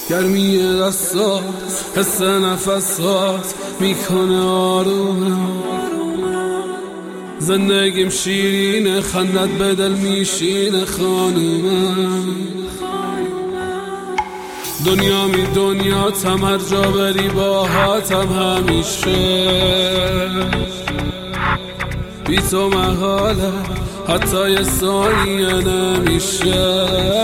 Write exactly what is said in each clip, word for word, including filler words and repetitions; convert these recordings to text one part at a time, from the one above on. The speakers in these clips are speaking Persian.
گرمی دستات، حس نفسات میکنه آرومم. زندگیم شیرینه، خندت به دل میشینه خانومم. دنیا می دنیاتم، هر جا بری باهاتم همیشه. بی تو محاله حتی یه ثانیه نمیشه.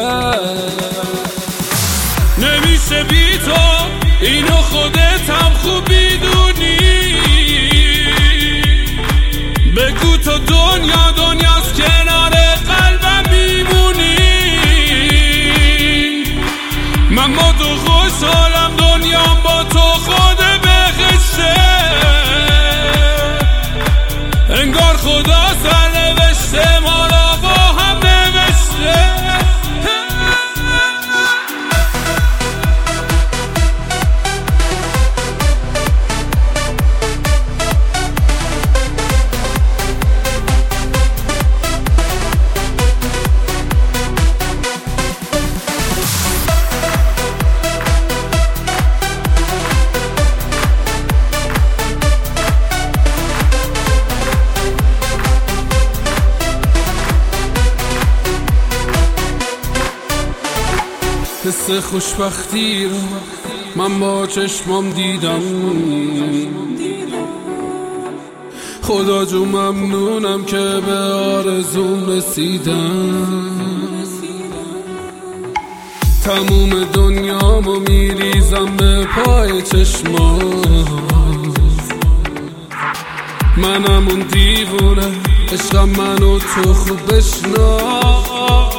نمیشه بی تو، اینو خودتم خوب میدونی. بگو تو دنیا دنیاست، کنار قلبم میمونی. من با تو خوشحالم، دنیام با تو خود بهشته. انگار خدا سرنوشته ما را با هم نوشته. حس خوشبختی رو من با چشمام دیدم. خدا جو ممنونم که به آرزوم رسیدم. تموم دنیامو میریزم به پای چشمام. منم اون دیوونه، عشقم منو تو خوب بشناس.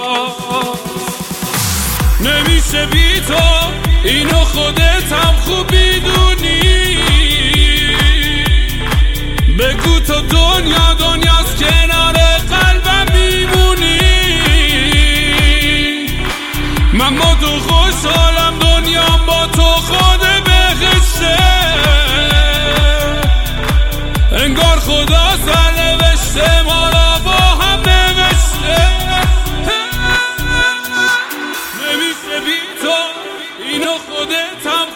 نمیشه بی تو، اینو خودتم خوب میدونی. بگو تو دنیا دنیاست، کنار قلبم میمونی. من با تو خوشحالم، دنیام با تو خود بهشته. انگار خدا سرنوشته ما را با هم نوشته. اینو خودتم